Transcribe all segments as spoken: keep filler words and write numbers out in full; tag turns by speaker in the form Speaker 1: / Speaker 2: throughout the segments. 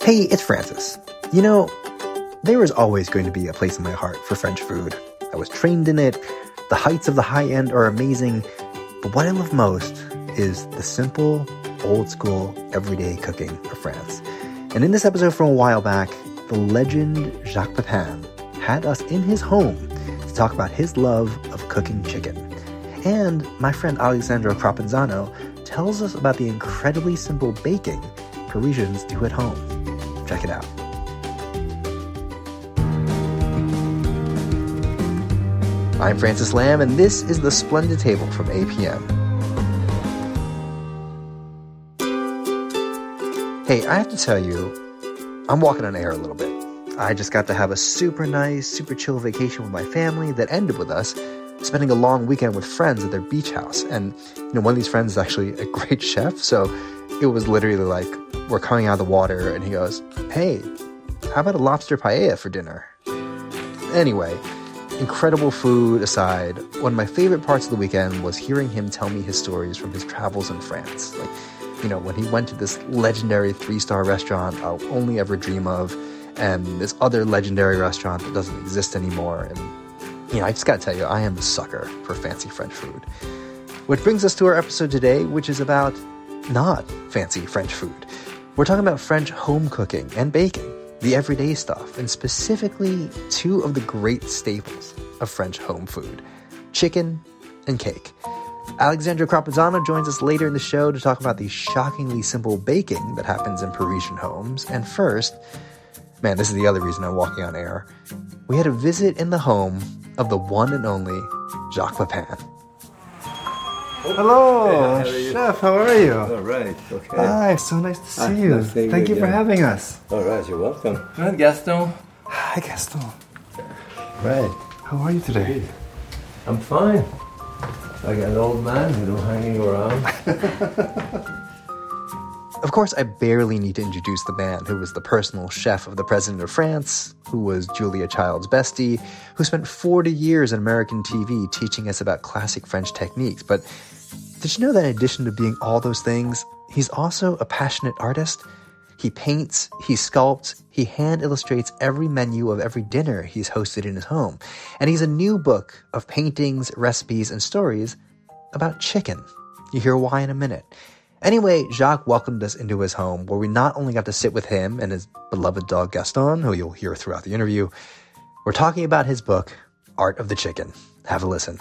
Speaker 1: Hey, it's Francis. You know, there is always going to be a place in my heart for French food. I was trained in it. The heights of the high end are amazing. But what I love most is the simple, old-school, everyday cooking of France. And in this episode from a while back, the legend Jacques Pepin had us in his home to talk about his love of cooking chicken. And my friend Alessandro Crapanzano tells us about the incredibly simple baking Parisians do at home. Check it out. I'm Francis Lamb, and this is The Splendid Table from A P M. Hey, I have to tell you, I'm walking on air a little bit. I just got to have a super nice, super chill vacation with my family that ended with us spending a long weekend with friends at their beach house. And, you know, one of these friends is actually a great chef, so it was literally like, we're coming out of the water, and he goes, hey, how about a lobster paella for dinner? Anyway, incredible food aside, one of my favorite parts of the weekend was hearing him tell me his stories from his travels in France. Like, you know, when he went to this legendary three-star restaurant I'll only ever dream of, and this other legendary restaurant that doesn't exist anymore. And, you know, I just gotta tell you, I am a sucker for fancy French food. Which brings us to our episode today, which is about not fancy French food. We're talking about French home cooking and baking, the everyday stuff, and specifically two of the great staples of French home food, chicken and cake. Alessandro Crapanzano joins us later in the show to talk about the shockingly simple baking that happens in Parisian homes. And first, man, this is the other reason I'm walking on air, we had a visit in the home of the one and only Jacques Pepin.
Speaker 2: Hello,
Speaker 3: hey, how
Speaker 2: Chef, how are you?
Speaker 3: All right, okay.
Speaker 2: Hi, so nice to see
Speaker 3: Ah,
Speaker 2: you.
Speaker 3: nice seeing
Speaker 2: Thank
Speaker 3: you
Speaker 2: you for
Speaker 3: again.
Speaker 2: having us.
Speaker 3: All right, you're welcome.
Speaker 4: Hi, Gaston.
Speaker 2: Hi, Gaston.
Speaker 3: Right.
Speaker 2: How are you today?
Speaker 3: I'm fine. Like an old man, you know, hanging around.
Speaker 1: Of course, I barely need to introduce the man who was the personal chef of the President of France, who was Julia Child's bestie, who spent forty years in American T V teaching us about classic French techniques. But did you know that in addition to being all those things, he's also a passionate artist? He paints, he sculpts, he hand illustrates every menu of every dinner he's hosted in his home. And he's a new book of paintings, recipes, and stories about chicken. You hear why in a minute. Anyway, Jacques welcomed us into his home, where we not only got to sit with him and his beloved dog Gaston, who you'll hear throughout the interview, we're talking about his book, Art of the Chicken. Have a listen.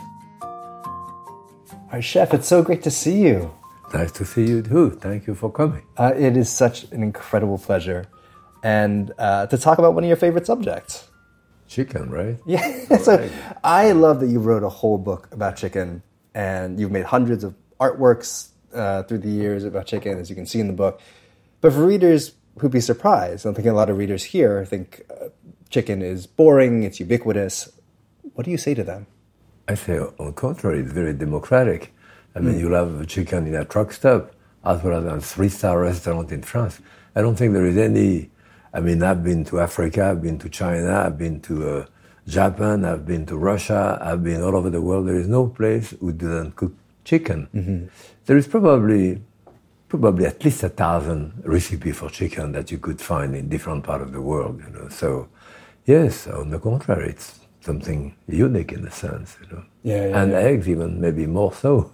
Speaker 2: Our chef, it's so great to see you.
Speaker 3: Nice to see you too. Thank you for coming.
Speaker 2: Uh, it is such an incredible pleasure. And uh, to talk about one of your favorite subjects.
Speaker 3: Chicken, right?
Speaker 2: Yeah, so I love that you wrote a whole book about chicken, and you've made hundreds of artworks uh, through the years about chicken, as you can see in the book. But for readers who'd be surprised, I'm thinking a lot of readers here think uh, chicken is boring, it's ubiquitous. What do you say to them?
Speaker 3: I say, on the contrary, it's very democratic. I mean, mm. you'll have chicken in a truck stop, as well as a three-star restaurant in France. I don't think there is any... I mean, I've been to Africa, I've been to China, I've been to uh, Japan, I've been to Russia, I've been all over the world. There is no place who doesn't cook chicken. Mm-hmm. There is probably probably at least a thousand recipes for chicken that you could find in different parts of the world, you know. So, yes, on the contrary, it's something unique in a sense, you know.
Speaker 2: Yeah, yeah,
Speaker 3: and
Speaker 2: yeah.
Speaker 3: eggs even, maybe more so.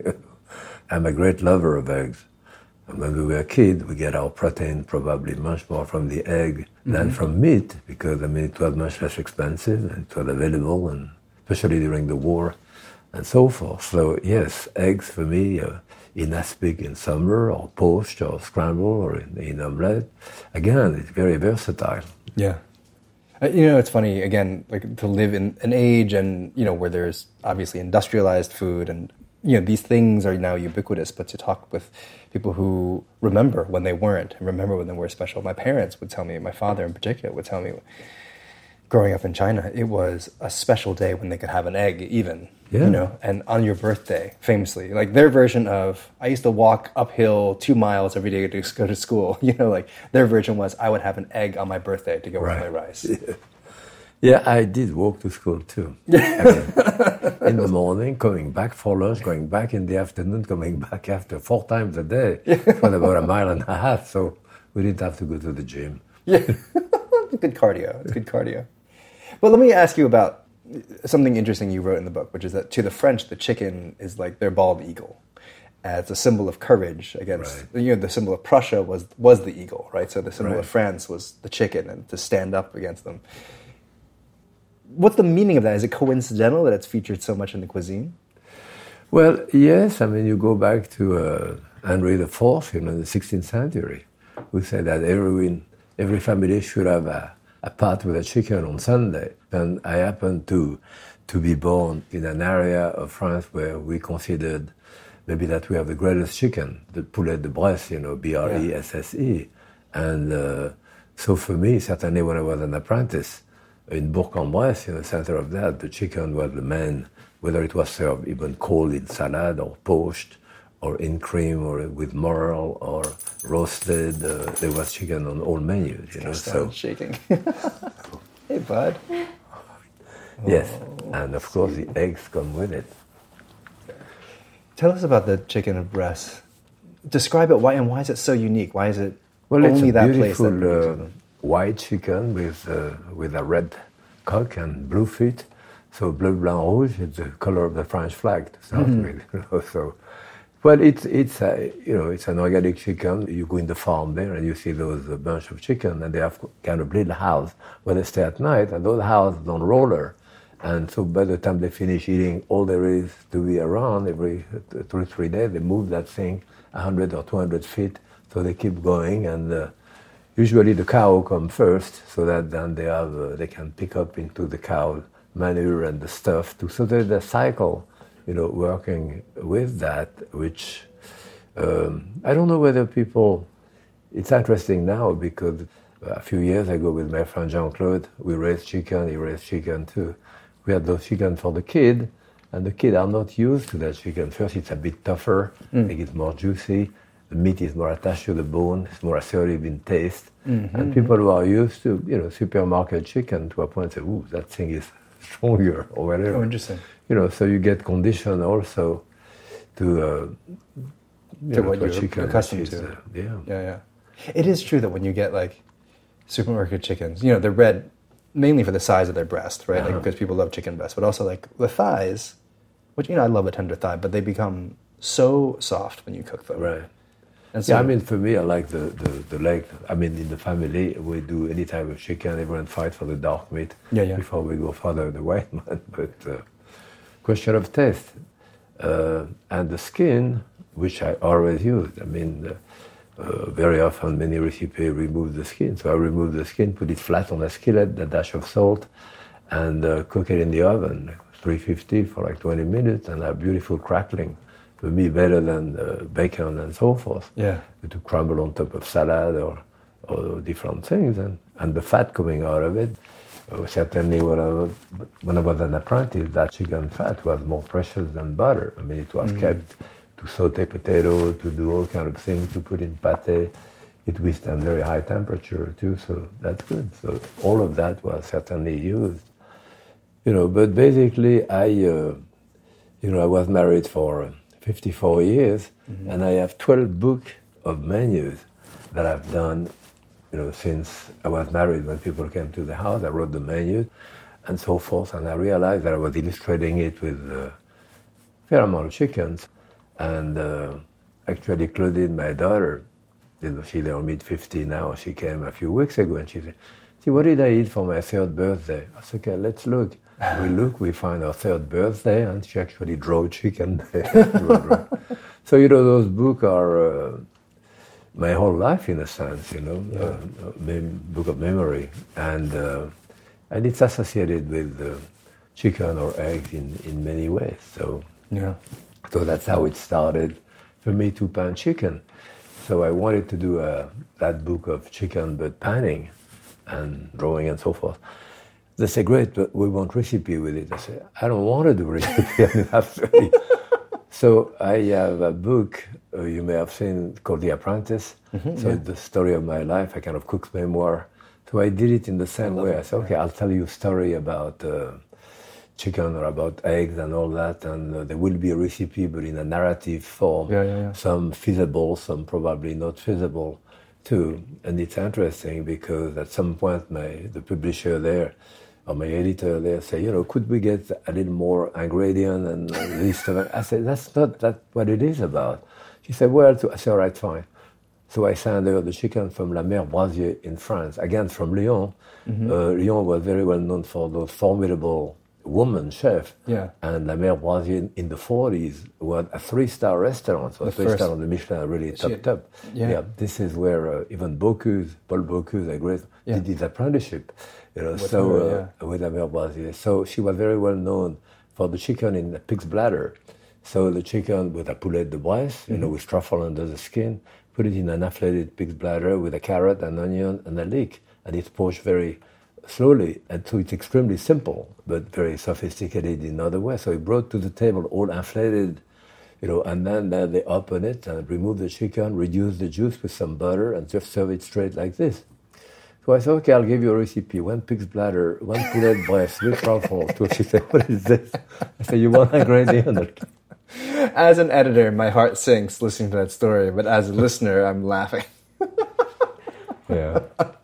Speaker 3: I'm a great lover of eggs. And when we were a kid, we get our protein probably much more from the egg than mm-hmm. from meat, because, I mean, it was much less expensive and it was available, and especially during the war and so forth. So, yes, eggs for me, uh, in aspic in summer, or poached, or scrambled, or in, in omelette. Again, it's very versatile.
Speaker 2: Yeah. Uh, you know, it's funny, again, like to live in an age and, you know, where there's obviously industrialized food and, you know, these things are now ubiquitous, but to talk with people who remember when they weren't and remember when they were special. My parents would tell me, my father in particular would tell me, growing up in China, it was a special day when they could have an egg even, yeah. you know, and on your birthday, famously. Like their version of, I used to walk uphill two miles every day to go to school, you know, like their version was, I would have an egg on my birthday to go right. with my rice.
Speaker 3: Yeah. Yeah, I did walk to school too. I mean, in the morning, coming back for lunch, going back in the afternoon, coming back after four times a day for about a mile and a half. So We didn't have to go to the gym.
Speaker 2: Yeah, it's good cardio. It's good cardio. But let me ask you about something interesting you wrote in the book, which is that to the French, the chicken is like their bald eagle. Uh, it's a symbol of courage against, right. you know, the symbol of Prussia was was the eagle, right? So the symbol right. of France was the chicken, and to stand up against them. What's the meaning of that? Is it coincidental that it's featured so much in the cuisine?
Speaker 3: Well, yes. I mean, you go back to uh, Henry the Fourth, you know, in the sixteenth century, who said that every every family should have a, a pot with a chicken on Sunday. And I happened to to be born in an area of France where we considered maybe that we have the greatest chicken, the poulet de Bresse, you know, B R E S S E. And uh, so for me, certainly when I was an apprentice in Bourg-en-Bresse, in the center of that, the chicken was the main, whether it was served even cold in salad or poached or in cream or with marl or roasted, uh, there was chicken on all menus, you know. So
Speaker 2: shaking. Hey, bud.
Speaker 3: Yes, and of course the eggs come with it.
Speaker 2: Tell us about the chicken of Bresse. Describe it. Why and why is it so unique? Why is it
Speaker 3: well,
Speaker 2: only
Speaker 3: it's a
Speaker 2: that place?
Speaker 3: Well,
Speaker 2: That
Speaker 3: it's a uh, white chicken with uh, with a red cock and blue feet. So bleu, blanc, rouge is the color of the French flag to start mm-hmm. with. You know, so, well, it's it's a, you know it's an organic chicken. You go in the farm there and you see those a bunch of chicken, and they have kind of little house where they stay at night, and those houses on roller. And so by the time they finish eating all there is to be around, every two or three days, they move that thing one hundred or two hundred feet, so they keep going. And uh, usually the cow come first, so that then they have uh, they can pick up into the cow manure and the stuff. Too. So there's a cycle, you know, working with that, which um, I don't know whether people, it's interesting now because a few years ago with my friend Jean-Claude, we raised chicken, he raised chicken too. We had those chicken for the kid, and the kids are not used to that chicken. First, it's a bit tougher, mm. it gets more juicy, the meat is more attached to the bone, it's more assertive in taste. Mm-hmm. And people who are used to, you know, supermarket chicken to a point say, ooh, that thing is stronger or whatever.
Speaker 2: Oh, interesting.
Speaker 3: You know, so you get conditioned also to, uh, you
Speaker 2: to
Speaker 3: know,
Speaker 2: what
Speaker 3: to
Speaker 2: you're
Speaker 3: chicken,
Speaker 2: accustomed
Speaker 3: is,
Speaker 2: to.
Speaker 3: Uh, yeah.
Speaker 2: Yeah, yeah. It is true that when you get like supermarket chickens, you know, they're red mainly for the size of their breast, right? Uh-huh. Like, because people love chicken breast, but also like the thighs, which, you know, I love a tender thigh, but they become so soft when you cook them.
Speaker 3: Right.
Speaker 2: And so,
Speaker 3: yeah, I mean, for me, I like the, the, the leg. I mean, in the family, we do any type of chicken, everyone fight for the dark meat
Speaker 2: yeah, yeah.
Speaker 3: before we go further the white man. But uh, question of taste. Uh, and the skin, which I always used. I mean, uh, Uh, very often, many recipes remove the skin. So I remove the skin, put it flat on a skillet, a dash of salt, and uh, cook it in the oven, three fifty for like twenty minutes, and have beautiful crackling. For me, better than uh, bacon and so forth.
Speaker 2: Yeah.
Speaker 3: To crumble on top of salad or, or different things, and, and the fat coming out of it. Uh, certainly, when I, was, when I was an apprentice, that chicken fat was more precious than butter. I mean, it was mm. kept to saute potato, to do all kind of things, to put in pate. It withstands very high temperature too, so that's good. So all of that was certainly used. You know, but basically I, uh, you know, I was married for fifty-four years, mm-hmm. and I have twelve books of menus that I've done, you know, since I was married. When people came to the house, I wrote the menus and so forth, and I realized that I was illustrating it with a fair amount of chickens. And uh, actually, Claudine, my daughter, you know, she's in her mid fifties now. She came a few weeks ago, and she said, "See, what did I eat for my third birthday?" I said, "Okay, let's look." We look, we find our third birthday, and she actually drove chicken there. So, you know, those books are uh, my whole life, in a sense, you know, yeah. uh, mem- book of memory, and uh, and it's associated with uh, chicken or eggs in, in many ways. So
Speaker 2: yeah.
Speaker 3: So that's how it started for me to pan chicken. So I wanted to do uh, that book of chicken, but panning and drawing and so forth. They say, great, but we want recipe with it. I say, I don't want to do recipe. I mean, absolutely. So I have a book uh, you may have seen called The Apprentice. Mm-hmm, so yeah. It's the story of my life, a kind of cook's memoir. So I did it in the same I way. It. I said, okay, I'll tell you a story about uh, chicken or about eggs and all that, and uh, there will be a recipe, but in a narrative form.
Speaker 2: Yeah, yeah, yeah.
Speaker 3: Some feasible, some probably not feasible. too. And it's interesting because at some point, my the publisher there, or my editor there, say, you know, could we get a little more ingredient and this stuff? I said, that's not that what it is about. She said, well, I said, all right, fine. So I sent her the chicken from La Mère Brasier in France, again from Lyon. Mm-hmm. Uh, Lyon was very well known for those formidable woman chef.
Speaker 2: Yeah.
Speaker 3: And La Mère Brasier in the forties was a three-star restaurant. So a three-star on the Michelin, really top, had, top. Yeah. yeah. This is where uh, even Bocuse, Paul Bocuse, a great, yeah. did his apprenticeship. You know, with so her, yeah. uh, with La Mère Brasier. So she was very well known for the chicken in the pig's bladder. So the chicken with a poulet de Bresse, mm-hmm. you know, with truffle under the skin, put it in an inflated pig's bladder with a carrot, an onion, and a leek, and it's poached very slowly. And so it's extremely simple, but very sophisticated in other ways. So he brought to the table all inflated, you know, and then, then they open it and remove the chicken, reduce the juice with some butter, and just serve it straight like this. So I said, okay, I'll give you a recipe. One pig's bladder, one poulet breast with truffle. So she said, what is this? I said, you want a gradient?
Speaker 2: As an editor, my heart sinks listening to that story, but as a listener, I'm laughing.
Speaker 3: Yeah.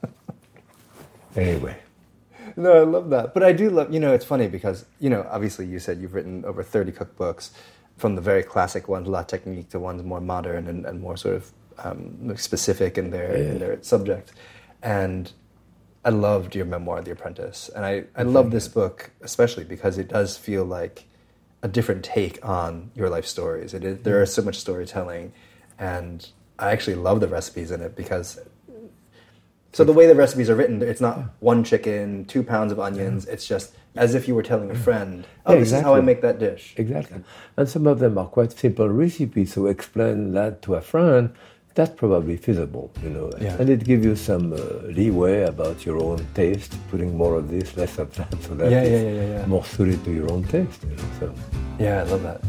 Speaker 3: Anyway.
Speaker 2: No, I love that. But I do love, you know, it's funny because, you know, obviously you said you've written over thirty cookbooks, from the very classic ones, La Technique, to ones more modern and, and more sort of um, specific in their, yeah. in their subject. And I loved your memoir, The Apprentice. And I, I love this book, especially because it does feel like a different take on your life stories. It is, there is so much storytelling, and I actually love the recipes in it because... So the way the recipes are written, it's not one chicken, two pounds of onions. It's just as if you were telling a friend, oh, yeah, exactly. This is how I make that dish.
Speaker 3: Exactly. And some of them are quite simple recipes, so explain that to a friend, that's probably feasible, you know. Yeah. And it gives you some uh, leeway about your own taste, putting more of this, less of that, so that
Speaker 2: yeah,
Speaker 3: it's
Speaker 2: yeah, yeah, yeah.
Speaker 3: more suited to your own taste, you know. So.
Speaker 2: Yeah, I love that.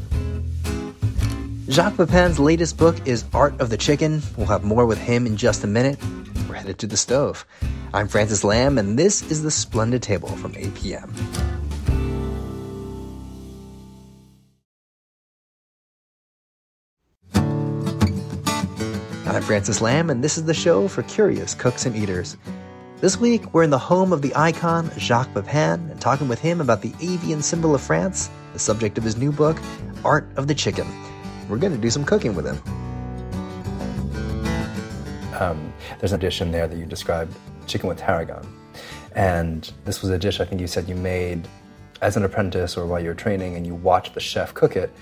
Speaker 1: Jacques Pepin's latest book is Art of the Chicken. We'll have more with him in just a minute. We're headed to the stove. I'm Francis Lamb, and this is The Splendid Table from A P M. I'm Francis Lamb, and this is the show for curious cooks and eaters. This week, we're in the home of the icon Jacques Pepin and talking with him about the avian symbol of France, the subject of his new book, Art of the Chicken. We're going to do some cooking with him.
Speaker 2: Um, there's a dish in there that you described, chicken with tarragon. And this was a dish I think you said you made as an apprentice or while you were training, and you watched the chef cook it.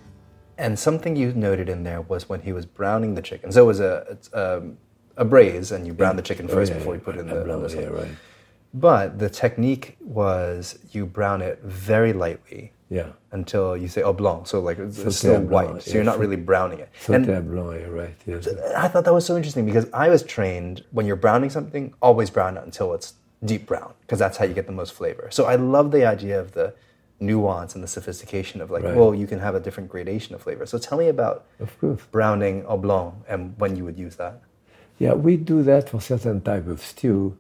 Speaker 2: And something you noted in there was when he was browning the chicken. So it was a it's a, a braise, and you brown the chicken first oh, yeah, before you put it in the...
Speaker 3: Blown, yeah, right.
Speaker 2: But the technique was you brown it very lightly.
Speaker 3: Yeah.
Speaker 2: Until you say, oh, blanc, so like it's Sauté still white, blanc, so yeah, you're not really browning it.
Speaker 3: Sauté blanc, you're right, yes.
Speaker 2: I thought that was so interesting because I was trained, when you're browning something, always brown it until it's deep brown, because that's how you get the most flavor. So I love the idea of the nuance and the sophistication of like, right. well, you can have a different gradation of flavor. So tell me about
Speaker 3: of course. browning
Speaker 2: au blanc and when you would use that.
Speaker 3: Yeah, we do that for certain type of stew.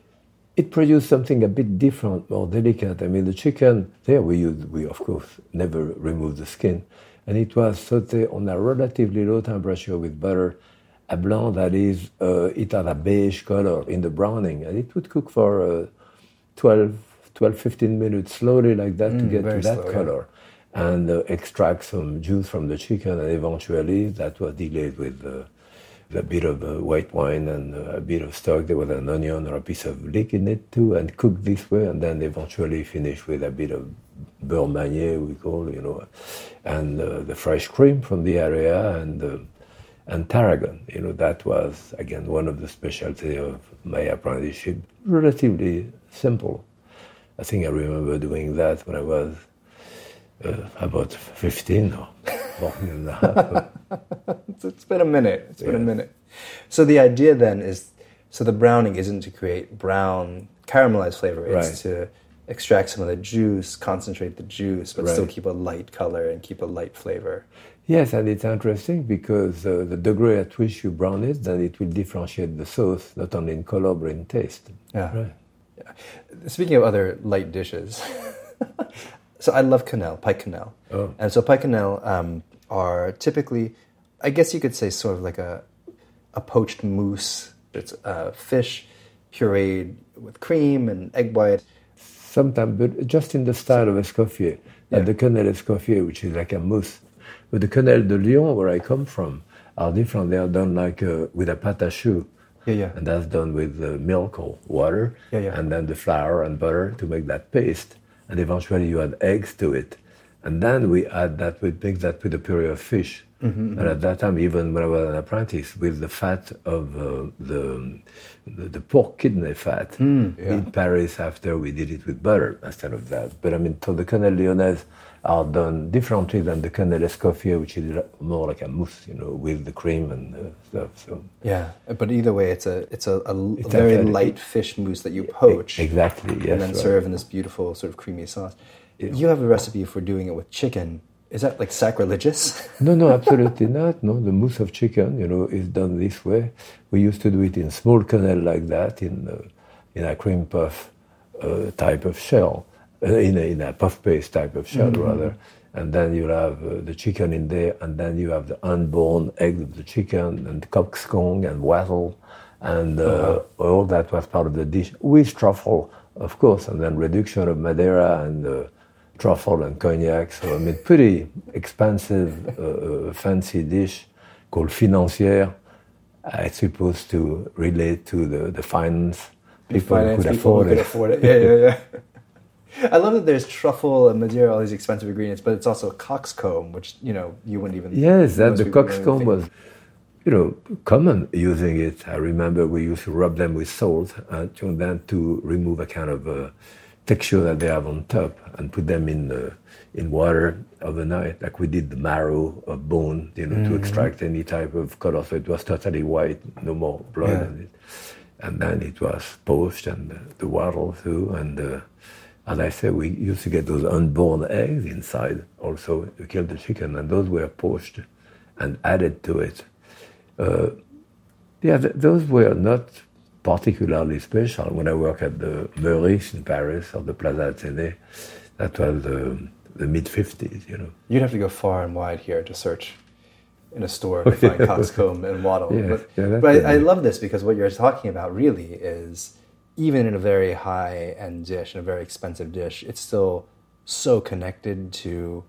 Speaker 3: It produced something a bit different, more delicate. I mean, the chicken, there we use, we of course never remove the skin. And it was sauté on a relatively low temperature with butter, a blanc that is, uh, it had a beige color in the browning. And it would cook for uh, twelve, fifteen minutes slowly like that mm, to get to that slow, color. Yeah. And uh, extract some juice from the chicken, and eventually that was delayed with uh, a bit of uh, white wine and uh, a bit of stock. There was an onion or a piece of leek in it too, and cooked this way, and then eventually finish with a bit of beurre manier, we call, you know, and uh, the fresh cream from the area, and uh, and tarragon. You know, that was, again, one of the specialties of my apprenticeship. Relatively simple. I think I remember doing that when I was uh, about fifteen or fourteen and a half.
Speaker 2: It's been a minute. It's been yeah. a minute. So the idea then is, so the browning isn't to create brown caramelized flavor. It's right. to extract some of the juice, concentrate the juice, but right. still keep a light color and keep a light flavor.
Speaker 3: Yes, and it's interesting because uh, the degree at which you brown it, then it will differentiate the sauce, not only in color but in taste.
Speaker 2: Yeah. Right. Yeah. Speaking of other light dishes, so I love quenelle, pike quenelle.
Speaker 3: Oh.
Speaker 2: And so pike quenelle um, are typically, I guess you could say, sort of like a a poached moose It's uh, fish pureed with cream and egg white.
Speaker 3: Sometimes, but just in the style of Escoffier.
Speaker 2: Yeah.
Speaker 3: Like the quenelle Escoffier, which is like a mousse. But the quenelle de Lyon, where I come from, are different. They are done like uh, with a pâte à choux.
Speaker 2: Yeah, yeah.
Speaker 3: And that's done with uh, milk or water.
Speaker 2: Yeah, yeah.
Speaker 3: And then the flour and butter to make that paste. And eventually you add eggs to it. And then we add that, we mix that with a puree of fish. Mm-hmm, and at that time, even when I was an apprentice, with the fat of uh, the, the the pork kidney fat
Speaker 2: Mm, yeah.
Speaker 3: in Paris, after we did it with butter instead of that. But I mean, so the quenelle lyonnaise are done differently than the quenelle Escoffier, which is more like a mousse, you know, with the cream and uh, stuff. So
Speaker 2: Yeah, but either way, it's a it's a, a,
Speaker 3: It's
Speaker 2: a very
Speaker 3: actually-
Speaker 2: light fish mousse that you poach.
Speaker 3: exactly, yes.
Speaker 2: and then
Speaker 3: right.
Speaker 2: serve in this beautiful sort of creamy sauce. You have a recipe for doing it with chicken. Is that like sacrilegious?
Speaker 3: No, no, absolutely not. No, the mousse of chicken, you know, is done this way. We used to do it in small quenelle like that, in uh, in a cream puff uh, type of shell, uh, in a, in a puff paste type of shell
Speaker 2: Mm-hmm.
Speaker 3: rather. And then you have uh, the chicken in there, and then you have the unborn egg of the chicken, and cockscomb and wattle, and uh,
Speaker 2: Uh-huh.
Speaker 3: all that was part of the dish with truffle, of course, and then reduction of Madeira and uh, truffle and cognac. So I mean, pretty expensive, uh, uh, fancy dish called financière. Uh, it's supposed to relate to the, the finance people who
Speaker 2: Finance
Speaker 3: could
Speaker 2: people
Speaker 3: afford
Speaker 2: who could
Speaker 3: it.
Speaker 2: afford it. Yeah, yeah, yeah. I love that there's truffle and Madeira, all these expensive ingredients, but it's also coxcomb, which, you know, you wouldn't even...
Speaker 3: Yes, that
Speaker 2: most
Speaker 3: the
Speaker 2: people wouldn't
Speaker 3: coxcomb
Speaker 2: think-
Speaker 3: was, you know, common using it. I remember we used to rub them with salt and to, then to remove a kind of uh, texture that they have on top and put them in uh, in water overnight, like we did the marrow of bone, you know,
Speaker 2: Mm-hmm.
Speaker 3: to extract any type of color. So it was totally white, no more blood
Speaker 2: Yeah.
Speaker 3: in it. And then it was poached and uh, the wattle too. And uh, as I said, we used to get those unborn eggs inside also to kill the chicken, and those were poached and added to it. Uh, yeah, th- those were not particularly special. When I worked at the Meurice in Paris or the Plaza Athénée, that was uh, the mid fifties, you know.
Speaker 2: You'd have to go far and wide here to search in a store to find coxcomb and wattle.
Speaker 3: Yes,
Speaker 2: but
Speaker 3: yeah, that's
Speaker 2: but
Speaker 3: good.
Speaker 2: I, I love this because what you're talking about really is, even in a very high-end dish, in a very expensive dish, it's still so connected to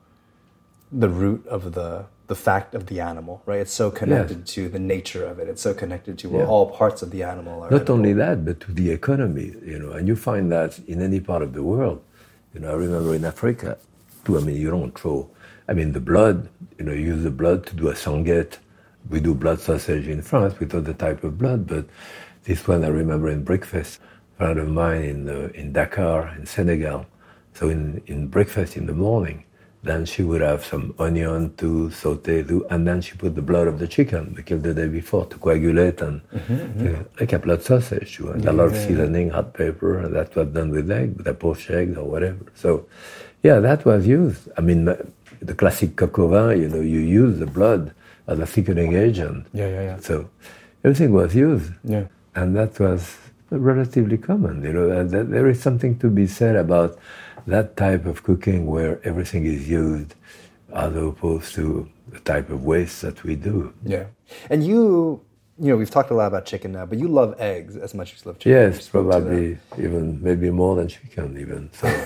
Speaker 2: the root of the the fact of the animal, right? It's so connected
Speaker 3: Yes.
Speaker 2: to the nature of it. It's so connected to well,
Speaker 3: Yeah.
Speaker 2: all parts of the animal. Are
Speaker 3: Not
Speaker 2: edible.
Speaker 3: only that, but to the economy, you know, and you find that in any part of the world. You know, I remember in Africa, too, I mean, you don't throw, I mean, the blood, you know, you use the blood to do a sanguette. We do blood sausage in France with other type of blood, but this one I remember in breakfast, a friend of mine in, uh, in Dakar, in Senegal. So in, in breakfast in the morning, then she would have some onion to saute, to, and then she put the blood of the chicken we killed the day before to coagulate and uh, like a blood sausage. You and a lot of seasoning, hot pepper, and that was done with egg, with a poached egg or whatever. So, yeah, that was used. I mean, the classic coq au vin, you know, you use the blood as a thickening agent.
Speaker 2: Yeah, yeah, yeah.
Speaker 3: So everything was used.
Speaker 2: Yeah.
Speaker 3: And that was relatively common, you know, and that there is something to be said about that type of cooking where everything is used as opposed to the type of waste that we do.
Speaker 2: Yeah. And you, you know, we've talked a lot about chicken now, but you love eggs as much as you love chicken. You
Speaker 3: Yes,
Speaker 2: spoke to that.
Speaker 3: probably even, maybe more than chicken even.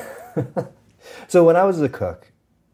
Speaker 3: So,
Speaker 2: So when I was a cook,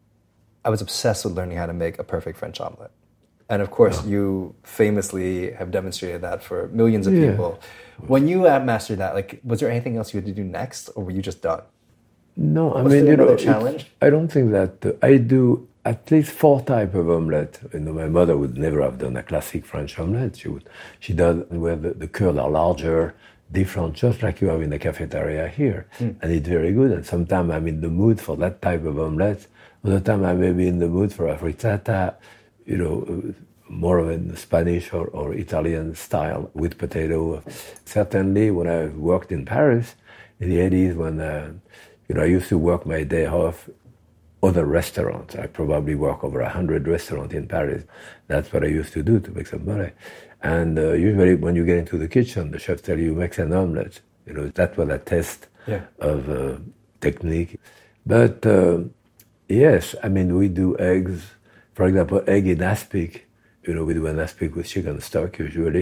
Speaker 2: I was obsessed with learning how to make a perfect French omelet. And of course, you famously have demonstrated that for millions of
Speaker 3: Yeah.
Speaker 2: people. When you uh, mastered that, like, was there anything else you had to do next, or were you just done?
Speaker 3: no, I
Speaker 2: Was
Speaker 3: mean,
Speaker 2: there
Speaker 3: you know,
Speaker 2: another
Speaker 3: it's-
Speaker 2: challenge?
Speaker 3: I don't think that, uh, I do at least four type of omelette. You know, my mother would never have done a classic French omelette. She would, she does where the, the curls are larger, different, just like you have in the cafeteria here.
Speaker 2: Mm.
Speaker 3: And it's very good. And sometimes I'm in the mood for that type of omelette. Other time I may be in the mood for a frittata, you know, uh, more of a Spanish or, or Italian style with potato. Certainly when I worked in Paris in the eighties, when, uh, you know, I used to work my day off other restaurants. I probably work over a hundred restaurants in Paris. That's what I used to do to make some money. And uh, usually when you get into the kitchen, the chef tells you, make an omelette. You know, that was a test
Speaker 2: Yeah.
Speaker 3: of uh, technique. But uh, yes, I mean, we do eggs. For example, egg in aspic. You know, we do an aspic with chicken stock usually.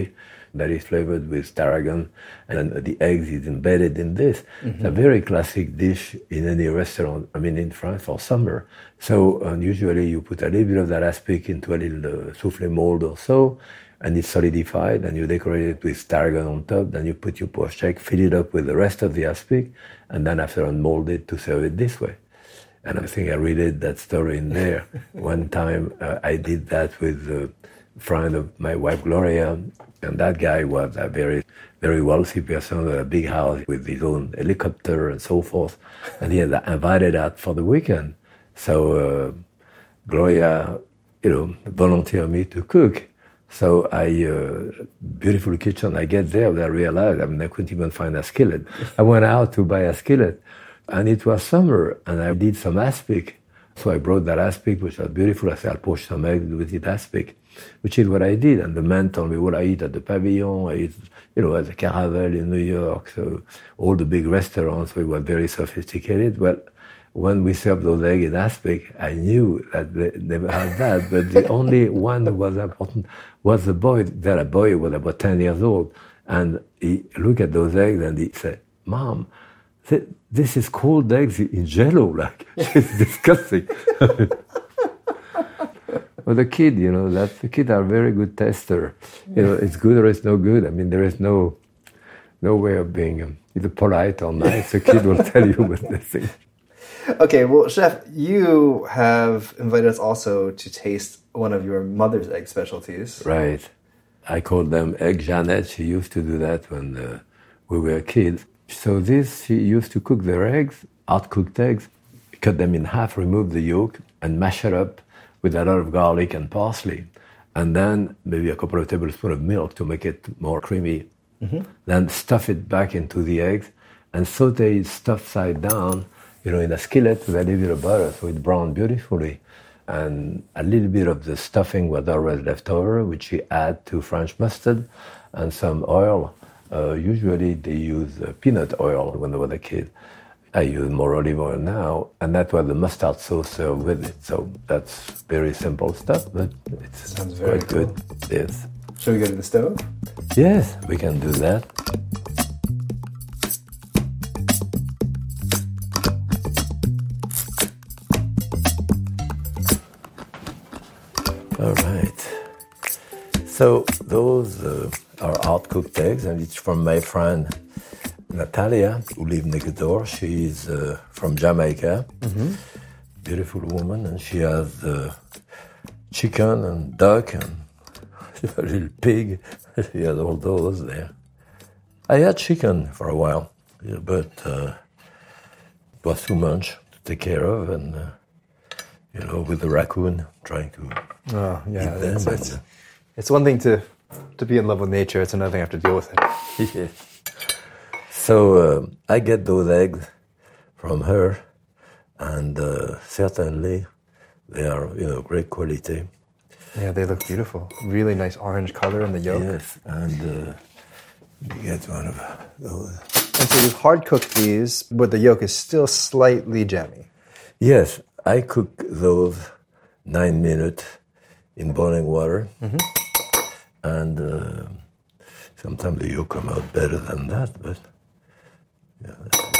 Speaker 3: that is flavored with tarragon, and the eggs is embedded in this. Mm-hmm. It's a very classic dish in any restaurant, I mean in France for summer. So um, usually you put a little bit of that aspic into a little uh, souffle mold or so, and it's solidified, and you decorate it with tarragon on top, then you put your pochetk, fill it up with the rest of the aspic, and then after unmold it to serve it this way. And I think I related that story in there. One time uh, I did that with a friend of my wife, Gloria, and that guy was a very, very wealthy person with a big house with his own helicopter and so forth. And he had invited us for the weekend. So uh, Gloria, you know, volunteered me to cook. So I, uh, beautiful kitchen, I get there, I realized, I mean, I couldn't even find a skillet. I went out to buy a skillet. And it was summer, and I did some aspic. So I brought that aspic, which was beautiful. I said, I'll poach some eggs with it aspic, which is what I did. And the man told me what I eat at the Pavilion. I eat, you know, at the Caravelle in New York. So all the big restaurants, we were very sophisticated. Well, when we served those eggs in aspic, I knew that they never had that. But the only one that was important was the boy. That a boy was about ten years old. And he looked at those eggs and he said, Mom, this is cold eggs in jello, like, it's disgusting. But the kid, you know, that the kids are very good tester. You know, it's good or it's no good. I mean, there is no no way of being um, either polite or nice. The kid will tell you what they think.
Speaker 2: Okay, well, Chef, you have invited us also to taste one of your mother's egg specialties.
Speaker 3: Right. I call them Egg Jeannette. She used to do that when uh, we were kids. So this, she used to cook their eggs, hard-cooked eggs, cut them in half, remove the yolk, and mash it up with a lot of garlic and parsley. And then maybe a couple of tablespoons of milk to make it more creamy. Mm-hmm. Then stuff it back into the eggs and saute it stuff side down, you know, in a skillet with a little bit of butter, so it browned beautifully. And a little bit of the stuffing was always left over, which she add to French mustard and some oil. Uh, usually they use uh, peanut oil when they were a kid. I use more olive oil now, and that was the mustard sauce served with it. So that's very simple stuff, but it's
Speaker 2: Sounds very
Speaker 3: quite
Speaker 2: cool.
Speaker 3: good. Yes.
Speaker 2: Shall we go to the stove?
Speaker 3: Yes, we can do that. All right. So those uh, are hard-cooked eggs, and it's from my friend Natalia, who lives next door. She's uh, from Jamaica, mm-hmm. Beautiful woman, and she has uh, chicken and duck and a little pig. She has all those there. I had chicken for a while, yeah, but uh, it was too much to take care of, and uh, you know, with the raccoon trying to
Speaker 2: oh yeah,
Speaker 3: eat them.
Speaker 2: it's, it's,
Speaker 3: and, uh,
Speaker 2: it's one thing to to be in love with nature. It's another thing I have to deal with it.
Speaker 3: yeah. So uh, I get those eggs from her, and uh, certainly they are, you know, great quality.
Speaker 2: Yeah, they look beautiful. Really nice orange color in the yolk.
Speaker 3: Yes, and uh, you get one of those.
Speaker 2: And so you've hard cooked these, but the yolk is still slightly jammy.
Speaker 3: Yes, I cook those nine minutes in boiling water, mm-hmm. and uh, sometimes the yolk come out better than that, but yeah,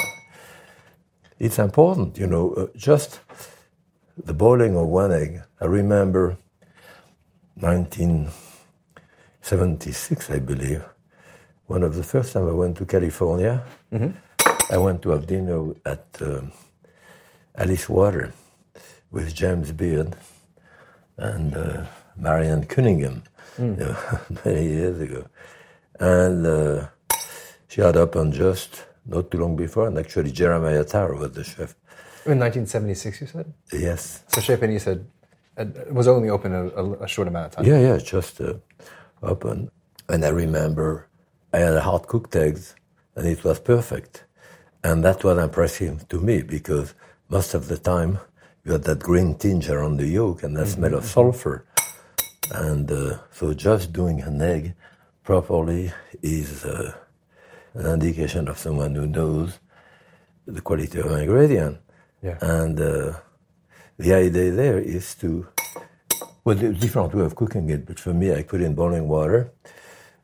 Speaker 3: it's important, you know, uh, just the boiling of one egg. I remember nineteen seventy-six, I believe, one of the first time I went to California. Mm-hmm. I went to have dinner at um, Alice Water with James Beard and uh, Marianne Cunningham, mm. you know, many years ago. And uh, she had opened just not too long before, and actually Jeremiah Taro was the chef.
Speaker 2: In nineteen seventy-six, you said?
Speaker 3: Yes.
Speaker 2: So Chez Panisse said it was only open a, a, a short amount of time.
Speaker 3: Yeah, yeah, just uh, open. And I remember I had a hard-cooked eggs, and it was perfect. And that was impressive to me, because most of the time you had that green tinge around the yolk and that mm-hmm. smell of sulfur. And uh, so just doing an egg properly is uh, an indication of someone who knows the quality of an ingredient.
Speaker 2: Yeah.
Speaker 3: And uh, the idea there is to, well, there's a different way of cooking it, but for me, I put in boiling water,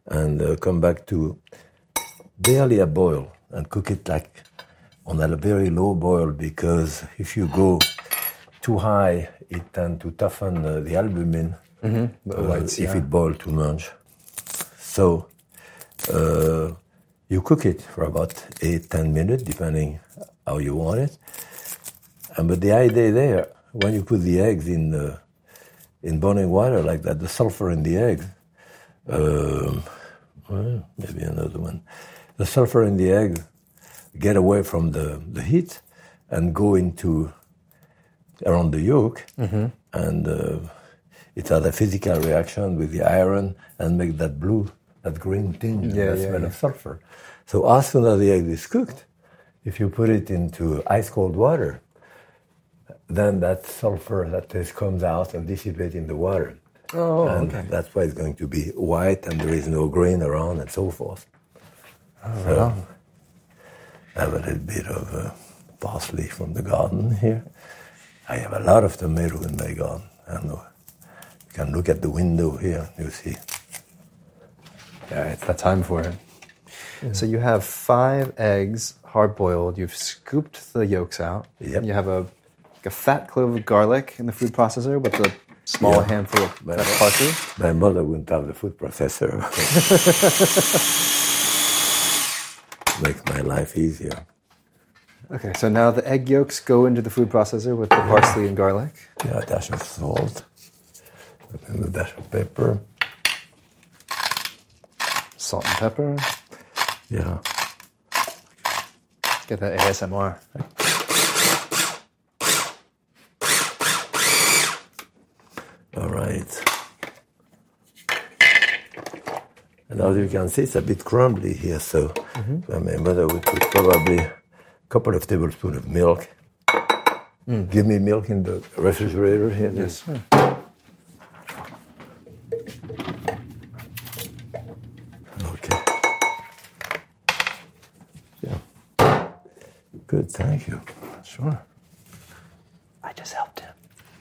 Speaker 3: and uh, come back to barely a boil and cook it like on a very low boil, because if you go too high, it tends to toughen uh, the albumin
Speaker 2: Mm-hmm. The
Speaker 3: uh,
Speaker 2: whites,
Speaker 3: if
Speaker 2: yeah.
Speaker 3: it boils too much. So uh, you cook it for about eight, ten minutes, depending how you want it. And but the idea there, when you put the eggs in uh, in boiling water like that, the sulfur in the eggs, um, well, maybe another one, the sulfur in the eggs get away from the, the heat and go into around the yolk, mm-hmm. and uh, it has a physical reaction with the iron and make that blue, that green tinge,
Speaker 2: Yeah,
Speaker 3: that
Speaker 2: yeah,
Speaker 3: smell
Speaker 2: yeah.
Speaker 3: of sulfur. So as soon as the egg is cooked, if you put it into ice cold water, then that sulfur, that taste comes out and dissipates in the water.
Speaker 2: Oh,
Speaker 3: and
Speaker 2: okay.
Speaker 3: that's why it's going to be white and there is no grain around and so forth.
Speaker 2: Oh,
Speaker 3: So,
Speaker 2: wow.
Speaker 3: I have a little bit of uh, parsley from the garden here. I have a lot of tomato in my garden. I don't know. You can look at the window here, you see.
Speaker 2: Yeah, it's that time for it. So you have five eggs, hard-boiled. You've scooped the yolks out.
Speaker 3: Yep.
Speaker 2: You have a, like a fat clove of garlic in the food processor with a small
Speaker 3: Yeah.
Speaker 2: handful of
Speaker 3: But-
Speaker 2: fresh parsley.
Speaker 3: My mother wouldn't have the food processor. Makes my life easier.
Speaker 2: Okay, so now the egg yolks go into the food processor with the parsley and garlic.
Speaker 3: Yeah, a dash of salt, and a dash of pepper.
Speaker 2: Salt and pepper.
Speaker 3: Yeah.
Speaker 2: Get that A S M R.
Speaker 3: All right. And as you can see, it's a bit crumbly here, so uh, my mother would put probably a couple of tablespoons of milk. Give me milk in the refrigerator here.
Speaker 2: Yes.
Speaker 3: Okay. Yeah. Good, thank you.
Speaker 2: Sure. I just helped him.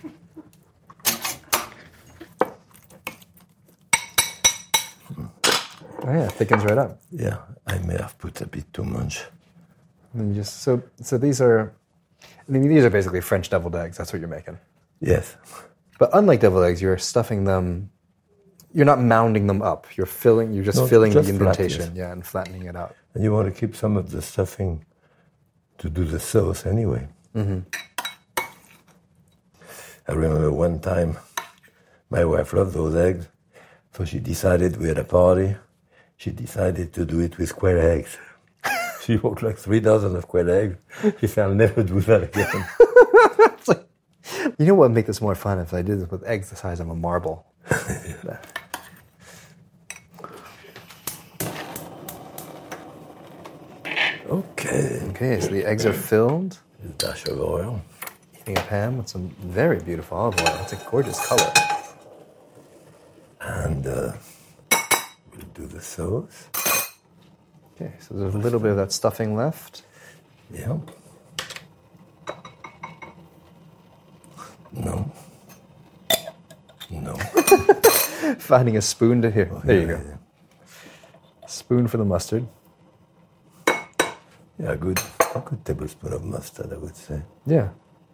Speaker 2: Oh yeah, thickens right up.
Speaker 3: Yeah, I may have put a bit too much.
Speaker 2: And then you just so so these are, I mean these are basically French deviled eggs. That's what you're making.
Speaker 3: Yes.
Speaker 2: But unlike deviled eggs, you're stuffing them. You're not mounding them up. You're filling. You're just
Speaker 3: No,
Speaker 2: filling
Speaker 3: just
Speaker 2: the
Speaker 3: flat,
Speaker 2: indentation,
Speaker 3: yes.
Speaker 2: yeah, and flattening it out.
Speaker 3: And you want to keep some of the stuffing to do the sauce anyway.
Speaker 2: Mm-hmm.
Speaker 3: I remember one time my wife loved those eggs, so she decided, we had a party, she decided to do it with square eggs. She bought like three dozen of square eggs. She said, I'll never do that again.
Speaker 2: It's like, you know what would make this more fun if I did this with eggs the size of a marble.
Speaker 3: Okay.
Speaker 2: Okay, so the eggs are filled.
Speaker 3: A dash of oil.
Speaker 2: Heating a pan with some very beautiful olive oil. It's a gorgeous color.
Speaker 3: And uh, we'll do the sauce.
Speaker 2: Okay, so there's a little bit of that stuffing left.
Speaker 3: Yeah. No. No.
Speaker 2: Finding a spoon to here. There you
Speaker 3: Yeah,
Speaker 2: go.
Speaker 3: yeah.
Speaker 2: Spoon for the mustard.
Speaker 3: Yeah, good. A good tablespoon of mustard, I would say.
Speaker 2: Yeah.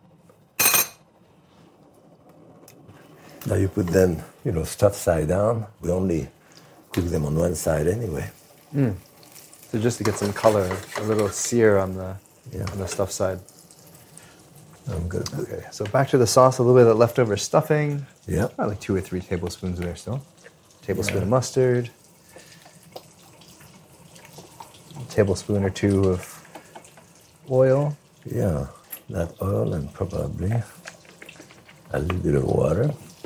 Speaker 3: Now you put them, you know, stuff side down. We only cook them on one side anyway.
Speaker 2: So just to get some color, a little sear on the
Speaker 3: Yeah.
Speaker 2: on the stuff side.
Speaker 3: I'm good.
Speaker 2: Okay, so back to the sauce, a little bit of leftover stuffing.
Speaker 3: Yeah.
Speaker 2: Probably like two or three tablespoons there still. Tablespoon of mustard. A tablespoon or two of oil.
Speaker 3: Yeah, that oil and probably a little bit of water.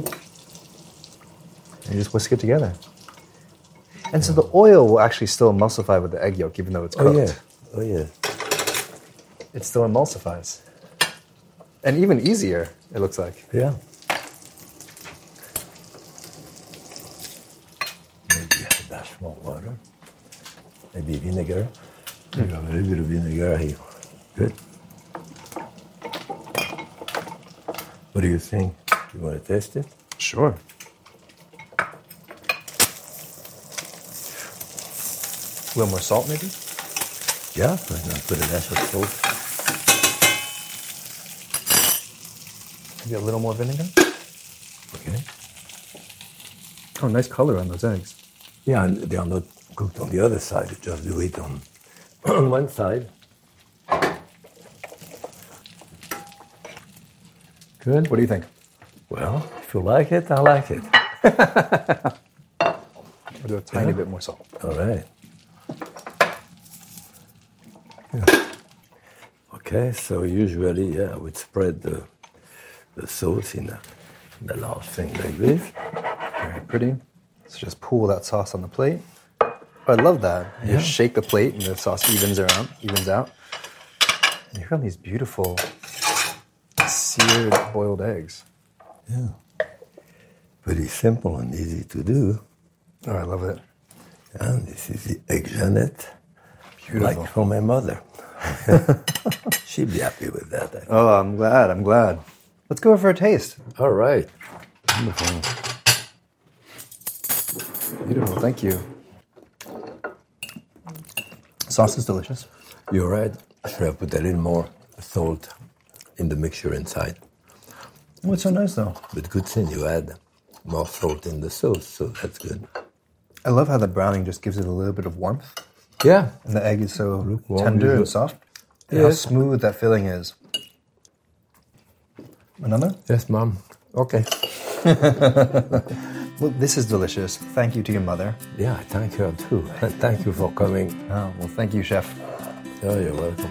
Speaker 2: And you just whisk it together. And so the oil will actually still emulsify with the egg yolk, even though it's
Speaker 3: Oh
Speaker 2: cooked.
Speaker 3: yeah, oh yeah.
Speaker 2: It still emulsifies. And even easier, it looks like.
Speaker 3: Yeah. Maybe a dash more water. Maybe vinegar. You have a little bit of vinegar here. Good. What do you think? You want to taste it?
Speaker 2: Sure. A little more salt, maybe?
Speaker 3: Yeah, I'm going to put a dash of salt.
Speaker 2: Maybe a little more vinegar?
Speaker 3: Okay.
Speaker 2: Oh, nice color on those eggs.
Speaker 3: Yeah, and they are not cooked on the other side. You just do it on, on one side. Good.
Speaker 2: What do you think?
Speaker 3: Well, if you like it, I like it.
Speaker 2: I'll do a tiny yeah. bit more salt.
Speaker 3: All right. Yeah. Okay, so usually, yeah, I would spread the, the sauce in a, in a large thing like this.
Speaker 2: Very pretty. So just pool that sauce on the plate. Oh, I love that. You
Speaker 3: Yeah.
Speaker 2: just shake the plate and the sauce evens around, evens out. And here come these beautiful seared boiled eggs.
Speaker 3: Yeah. Pretty simple and easy to do.
Speaker 2: Oh, I love it.
Speaker 3: And this is the egg Jeanette.
Speaker 2: Beautiful.
Speaker 3: Like from my mother. She'd be happy with that. I think.
Speaker 2: Oh, I'm glad. I'm glad. Let's go for a taste.
Speaker 3: All right.
Speaker 2: Wonderful. Beautiful. Thank you. Sauce is delicious.
Speaker 3: You're right. I should have put a little more salt in the mixture inside.
Speaker 2: Oh, it's so nice, though.
Speaker 3: But good thing you add more salt in the sauce, so that's good.
Speaker 2: I love how the browning just gives it a little bit of warmth.
Speaker 3: Yeah.
Speaker 2: And the egg is so
Speaker 3: Lukewarm,
Speaker 2: tender
Speaker 3: is
Speaker 2: and
Speaker 3: it?
Speaker 2: soft. And
Speaker 3: Yes.
Speaker 2: how smooth that filling is. Another?
Speaker 3: Yes, Mom. Okay.
Speaker 2: Well, this is delicious. Thank you to your mother.
Speaker 3: Yeah, thank her too. Thank you for coming.
Speaker 2: Oh, well, thank you, Chef.
Speaker 3: Oh, you're welcome.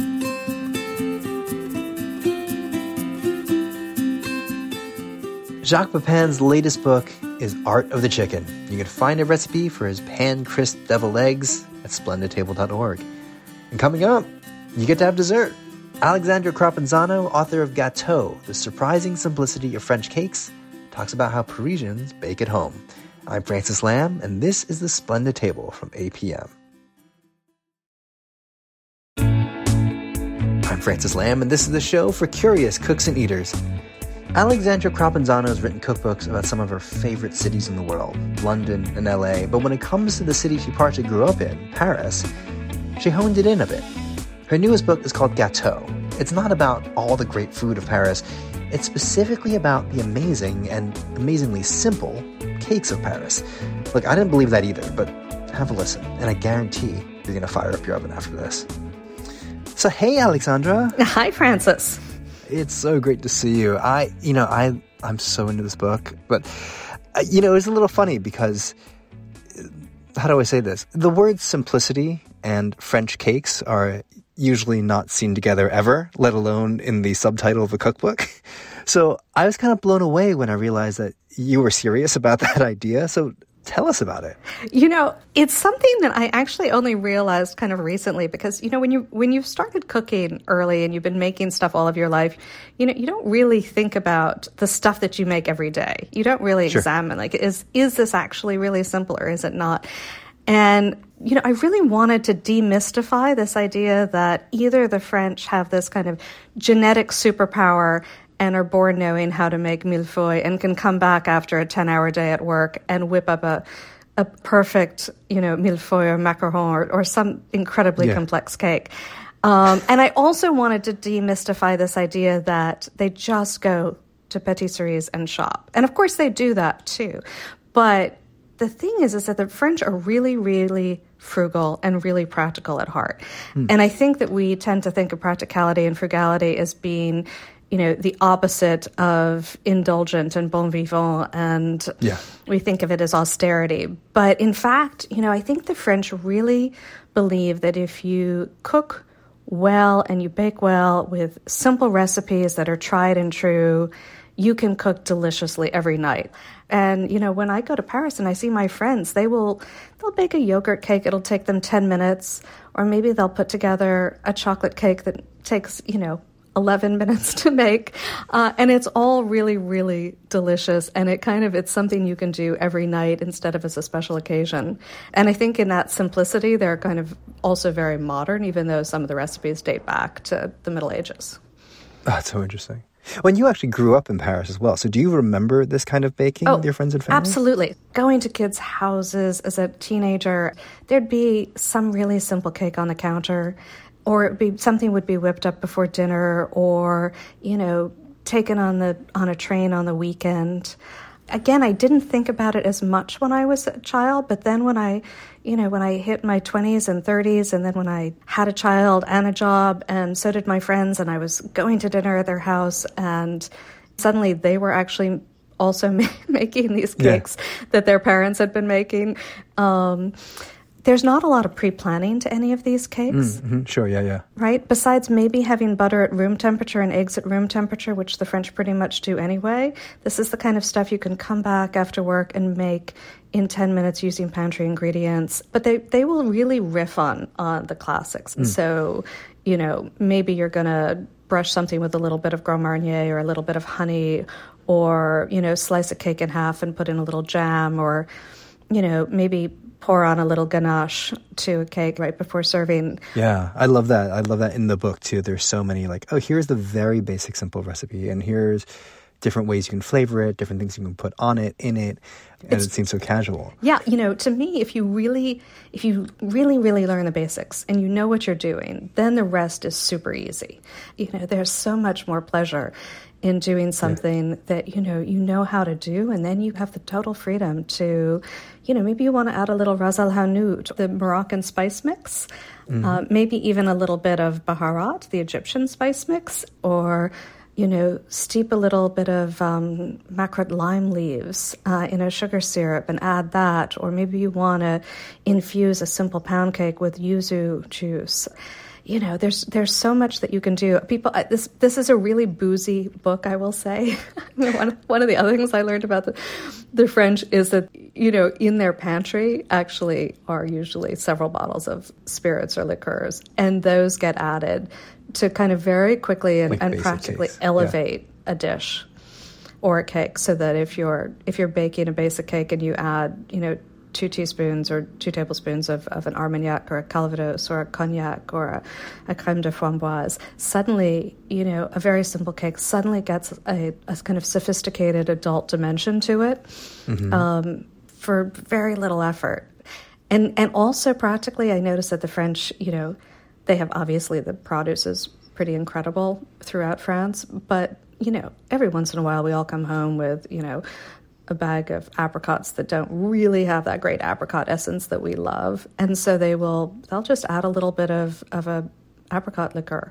Speaker 1: Jacques Pepin's latest book is Art of the Chicken. You can find a recipe for his pan-crisp deviled eggs at splendid table dot org. And coming up, you get to have dessert. Alexandra Crapanzano, author of Gâteau, The Surprising Simplicity of French Cakes, talks about how Parisians bake at home. I'm Francis Lam, and this is The Splendid Table from A P M. I'm Francis Lam, and this is the show for curious cooks and eaters. Alexandra Crapanzano has written cookbooks about some of her favorite cities in the world, London and L A, but when it comes to the city she partly grew up in, Paris, she honed it in a bit. Her newest book is called Gâteau. It's not about all the great food of Paris. It's specifically about the amazing and amazingly simple cakes of Paris. Look, I didn't believe that either, but have a listen, and I guarantee you're going to fire up your oven after this. So, hey, Alexandra.
Speaker 4: Hi, Francis.
Speaker 1: It's so great to see you. I, you know, I, I'm so into this book, but, uh, you know, it's a little funny because, how do I say this? The words simplicity and French cakes are usually not seen together ever, let alone in the subtitle of a cookbook. So I was kind of blown away when I realized that you were serious about that idea. So tell us about it.
Speaker 4: You know, it's something that I actually only realized kind of recently because, you know, when you when you've started cooking early and you've been making stuff all of your life, you know, you don't really think about the stuff that you make every day. You don't really
Speaker 1: Sure.
Speaker 4: examine, like, is is this actually really simple or is it not? And, you know, I really wanted to demystify this idea that either the French have this kind of genetic superpower and are born knowing how to make millefeuille and can come back after a ten-hour day at work and whip up a a perfect, you know, millefeuille or macaron or, or some incredibly
Speaker 1: Yeah.
Speaker 4: complex cake. Um, and I also wanted to demystify this idea that they just go to patisseries and shop. And of course they do that too. But the thing is, is that the French are really, really frugal and really practical at heart. Mm. And I think that we tend to think of practicality and frugality as being, you know, the opposite of indulgent and bon vivant, and
Speaker 1: Yeah.
Speaker 4: we think of it as austerity. But in fact, you know, I think the French really believe that if you cook well and you bake well with simple recipes that are tried and true, you can cook deliciously every night. And, you know, when I go to Paris and I see my friends, they will, they'll bake a yogurt cake. It'll take them ten minutes. Or maybe they'll put together a chocolate cake that takes, you know, eleven minutes to make. Uh, and it's all really, really delicious. And it kind of, it's something you can do every night instead of as a special occasion. And I think in that simplicity, they're kind of also very modern, even though some of the recipes date back to the Middle Ages.
Speaker 1: That's so interesting.
Speaker 2: When you actually grew up in Paris as well, so do you remember this kind of baking
Speaker 4: oh,
Speaker 2: with your friends and family?
Speaker 4: Absolutely. Going to kids' houses as a teenager, there'd be some really simple cake on the counter, or it'd be something would be whipped up before dinner, or, you know, taken on the on a train on the weekend. Again, I didn't think about it as much when I was a child, but then when I, you know, when I hit my twenties and thirties, and then when I had a child and a job, and so did my friends, and I was going to dinner at their house, and suddenly they were actually also ma- making these cakes yeah. that their parents had been making. Um, There's not a lot of pre-planning to any of these cakes.
Speaker 2: Mm-hmm. Sure, yeah, yeah.
Speaker 4: Right? Besides maybe having butter at room temperature and eggs at room temperature, which the French pretty much do anyway. This is the kind of stuff you can come back after work and make in ten minutes using pantry ingredients. But they, they will really riff on, on the classics. Mm. So, you know, maybe you're going to brush something with a little bit of Grand Marnier or a little bit of honey, or, you know, slice a cake in half and put in a little jam, or, you know, maybe pour on a little ganache to a cake right before serving.
Speaker 2: Yeah, I love that. I love that in the book, too. There's so many, like, oh, here's the very basic, simple recipe, and here's different ways you can flavor it, different things you can put on it, in it, and it's, it seems so casual.
Speaker 4: Yeah, you know, to me, if you really, if you really, really learn the basics and you know what you're doing, then the rest is super easy. You know, there's so much more pleasure in doing something yeah. that, you know, you know how to do, and then you have the total freedom to, you know, maybe you want to add a little ras el hanout, the Moroccan spice mix, mm-hmm. uh, maybe even a little bit of baharat, the Egyptian spice mix, or, you know, steep a little bit of um, macrot lime leaves uh, in a sugar syrup and add that, or maybe you want to infuse a simple pound cake with yuzu juice. You know, there's there's so much that you can do. People, this this is a really boozy book, I will say. one one of the other things I learned about the the French is that, you know, in their pantry actually are usually several bottles of spirits or liqueurs, and those get added to kind of very quickly and,
Speaker 2: like
Speaker 4: and practically
Speaker 2: cakes.
Speaker 4: elevate
Speaker 2: yeah.
Speaker 4: a dish or a cake. So that if you're if you're baking a basic cake and you add, you know, two teaspoons or two tablespoons of, of an Armagnac or a Calvados or a Cognac or a, a crème de framboise, suddenly, you know, a very simple cake suddenly gets a, a kind of sophisticated adult dimension to it mm-hmm. um, for very little effort. And and also practically, I noticed that the French, you know, they have obviously the produce is pretty incredible throughout France, but, you know, every once in a while we all come home with, you know, a bag of apricots that don't really have that great apricot essence that we love. And so they will, they'll just add a little bit of, of a apricot liqueur,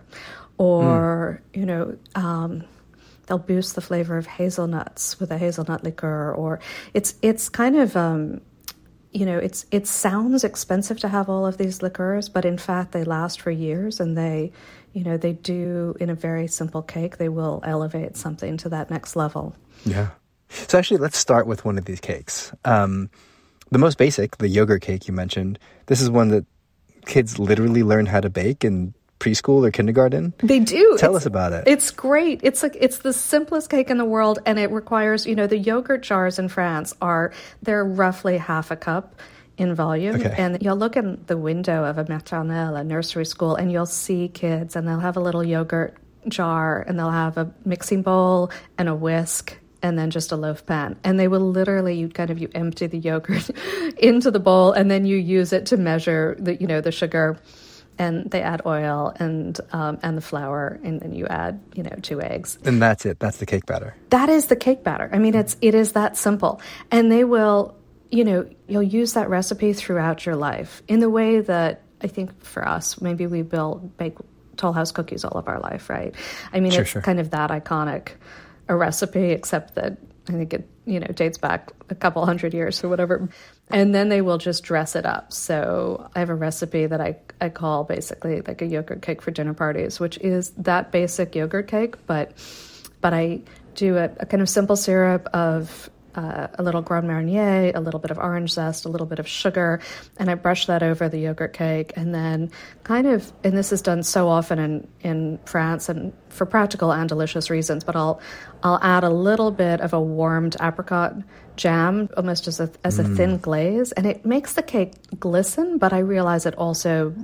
Speaker 4: or, mm. you know, um, they'll boost the flavor of hazelnuts with a hazelnut liqueur, or it's, it's kind of, um, you know, it's, it sounds expensive to have all of these liqueurs, but in fact they last for years, and they, you know, they do in a very simple cake, they will elevate something to that next level.
Speaker 2: Yeah. So actually, let's start with one of these cakes. Um, the most basic, the yogurt cake you mentioned, this is one that kids literally learn how to bake in preschool or kindergarten.
Speaker 4: They do.
Speaker 2: Tell
Speaker 4: it's,
Speaker 2: us about it.
Speaker 4: It's great. It's like it's the simplest cake in the world, and it requires, you know, the yogurt jars in France are, they're roughly half a cup in volume.
Speaker 2: Okay.
Speaker 4: And you'll look in the window of a maternelle, a nursery school, and you'll see kids, and they'll have a little yogurt jar, and they'll have a mixing bowl and a whisk, and then just a loaf pan. And they will literally, you kind of, you empty the yogurt into the bowl, and then you use it to measure the, you know, the sugar, and they add oil and um, and the flour, and then you add, you know, two eggs.
Speaker 2: And that's it. That's the cake batter.
Speaker 4: That is the cake batter. I mean, it's it is that simple. And they will, you know, you'll use that recipe throughout your life in the way that I think for us, maybe we build, bake Toll House cookies all of our life, right? I mean,
Speaker 2: sure,
Speaker 4: it's
Speaker 2: sure.
Speaker 4: kind of that iconic a recipe, except that I think it, you know, dates back a couple hundred years or whatever. And then they will just dress it up. So I have a recipe that I, I call basically like a yogurt cake for dinner parties, which is that basic yogurt cake, but but I do a, a kind of simple syrup of uh, a little Grand Marnier, a little bit of orange zest, a little bit of sugar, and I brush that over the yogurt cake. And then kind of, and this is done so often in, in France and for practical and delicious reasons, but I'll I'll add a little bit of a warmed apricot jam, almost as a as a mm. thin glaze, and it makes the cake glisten, but I realize it also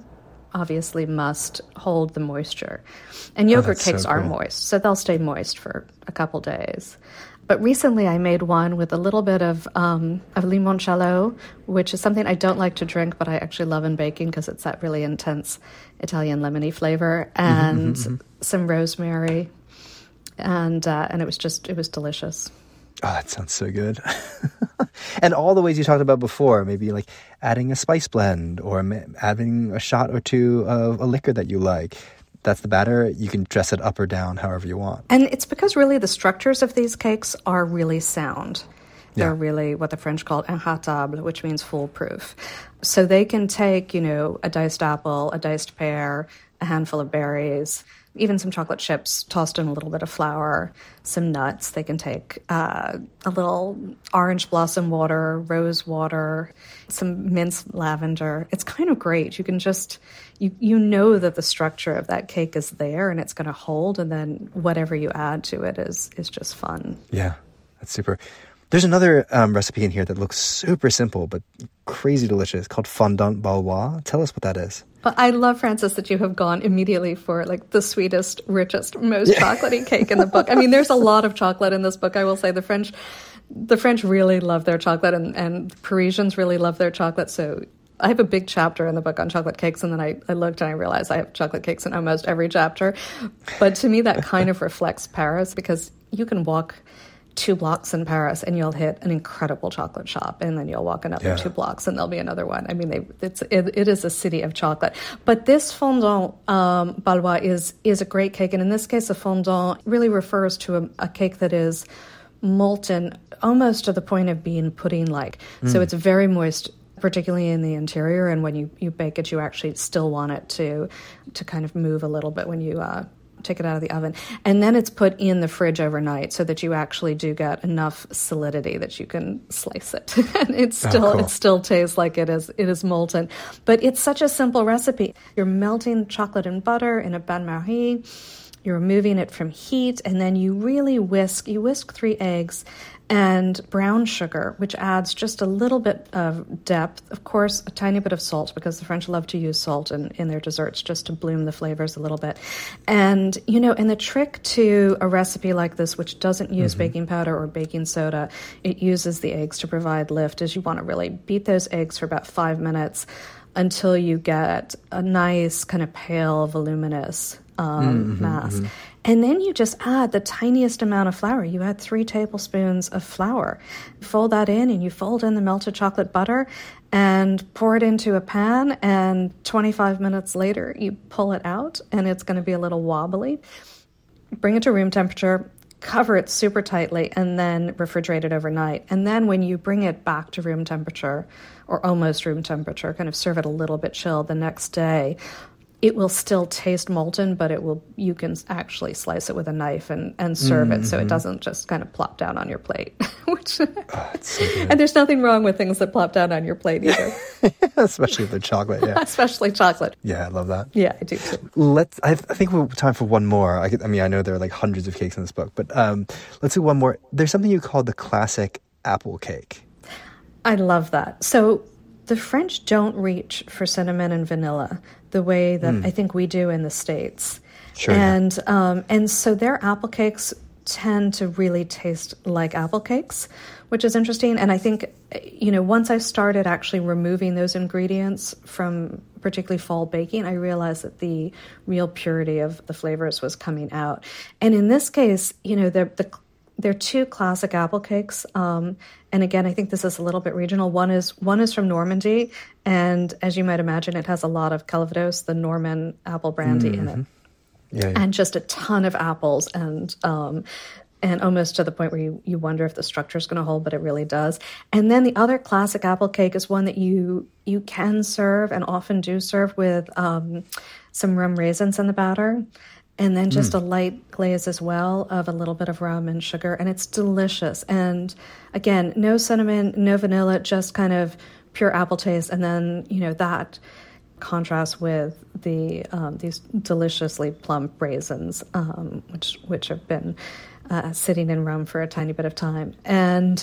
Speaker 4: obviously must hold the moisture. And yogurt
Speaker 1: that's so
Speaker 4: cakes are
Speaker 1: cool.
Speaker 4: moist, so they'll stay moist for a couple days. But recently I made one with a little bit of um, of limoncello, which is something I don't like to drink, but I actually love in baking because it's that really intense Italian lemony flavor, and mm-hmm, mm-hmm. some rosemary, and uh, and it was just, it was delicious.
Speaker 1: Oh, that sounds so good. And all the ways you talked about before, maybe like adding a spice blend or adding a shot or two of a liquor that you like. That's the batter. You can dress it up or down however you want.
Speaker 4: And it's because really the structures of these cakes are really sound. They're yeah. really what the French call imbattable, which means foolproof. So they can take, you know, a diced apple, a diced pear, a handful of berries, even some chocolate chips tossed in a little bit of flour, some nuts. They can take uh, a little orange blossom water, rose water, some minced lavender. It's kind of great. You can just, you, you know that the structure of that cake is there and it's going to hold, and then whatever you add to it is is just fun.
Speaker 1: Yeah, that's super. There's another um, recipe in here that looks super simple but crazy delicious called fondant Balois. Tell us what that is.
Speaker 4: Well, I love, Francis, that you have gone immediately for like the sweetest, richest, most yeah. chocolatey cake in the book. I mean, there's a lot of chocolate in this book. I will say the French, the French really love their chocolate, and, and Parisians really love their chocolate. So I have a big chapter in the book on chocolate cakes, and then I, I looked and I realized I have chocolate cakes in almost every chapter. But to me, that kind of reflects Paris, because you can walk two blocks in Paris and you'll hit an incredible chocolate shop, and then you'll walk another yeah. two blocks and there'll be another one. I mean, they, it's it, it is a city of chocolate. But this fondant um, Balois is is a great cake, and in this case, a fondant really refers to a, a cake that is molten almost to the point of being pudding-like. Mm. So it's very moist, particularly in the interior, and when you, you bake it, you actually still want it to to kind of move a little bit when you uh, take it out of the oven. And then it's put in the fridge overnight so that you actually do get enough solidity that you can slice it. And it still oh, cool. it still tastes like it is it is molten. But it's such a simple recipe. You're melting chocolate and butter in a bain-marie. You're removing it from heat, and then you really whisk. You whisk three eggs and brown sugar, which adds just a little bit of depth. Of course, a tiny bit of salt, because the French love to use salt in, in their desserts just to bloom the flavors a little bit. And, you know, and the trick to a recipe like this, which doesn't use mm-hmm. baking powder or baking soda, it uses the eggs to provide lift, is you want to really beat those eggs for about five minutes until you get a nice kind of pale, voluminous um, mm-hmm, mass. Mm-hmm. And then you just add the tiniest amount of flour. You add three tablespoons of flour. Fold that in, and you fold in the melted chocolate butter and pour it into a pan. And twenty-five minutes later, you pull it out, and it's going to be a little wobbly. Bring it to room temperature, cover it super tightly, and then refrigerate it overnight. And then when you bring it back to room temperature, or almost room temperature, kind of serve it a little bit chilled the next day, it will still taste molten, but it will. You can actually slice it with a knife and, and serve mm-hmm. it, so it doesn't just kind of plop down on your plate. Which,
Speaker 1: oh, it's so good.
Speaker 4: And there's nothing wrong with things that plop down on your plate either.
Speaker 1: Especially if they're chocolate, yeah.
Speaker 4: Especially chocolate.
Speaker 1: Yeah, I love that.
Speaker 4: Yeah, I do too.
Speaker 1: Let's. I, I think we're time for one more. I, I mean, I know there are like hundreds of cakes in this book, but um, let's do one more. There's something you call the classic apple cake.
Speaker 4: I love that. So the French don't reach for cinnamon and vanilla the way that mm. I think we do in the States.
Speaker 1: Sure.
Speaker 4: And yeah. um, and so their apple cakes tend to really taste like apple cakes, which is interesting. And I think, you know, once I started actually removing those ingredients from particularly fall baking, I realized that the real purity of the flavors was coming out. And in this case, you know, the the They're two classic apple cakes, um, and again, I think this is a little bit regional. One is one is from Normandy, and as you might imagine, it has a lot of Calvados, the Norman apple brandy, mm-hmm. in it,
Speaker 1: yeah, yeah.
Speaker 4: and just a ton of apples, and um, and almost to the point where you, you wonder if the structure is going to hold, but it really does. And then the other classic apple cake is one that you you can serve and often do serve with um, some rum raisins in the batter. And then just mm. a light glaze as well of a little bit of rum and sugar. And it's delicious. And again, no cinnamon, no vanilla, just kind of pure apple taste. And then, you know, that contrasts with the um, these deliciously plump raisins, um, which which have been uh, sitting in rum for a tiny bit of time. And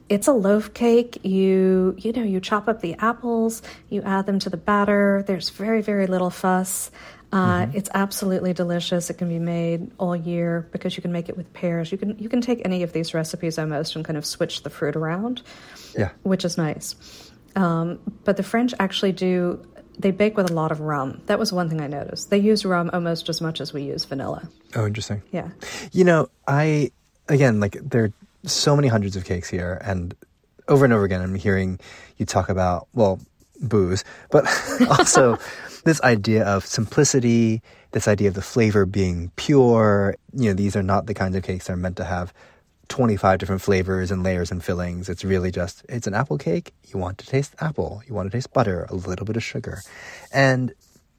Speaker 4: It's a loaf cake. You, you know, you chop up the apples, you add them to the batter. There's very, very little fuss. Uh, mm-hmm. It's absolutely delicious. It can be made all year because you can make it with pears. You can you can take any of these recipes almost and kind of switch the fruit around,
Speaker 2: yeah,
Speaker 4: which is nice. Um, but the French actually do, they bake with a lot of rum. That was one thing I noticed. They use rum almost as much as we use vanilla.
Speaker 2: Oh, interesting.
Speaker 4: Yeah.
Speaker 2: You know, I, again, like there are so many hundreds of cakes here, and over and over again I'm hearing you talk about, well, booze, but also this idea of simplicity, this idea of the flavor being pure. You know, these are not the kinds of cakes that are meant to have twenty-five different flavors and layers and fillings. It's really just, it's an apple cake. You want to taste apple. You want to taste butter, a little bit of sugar. And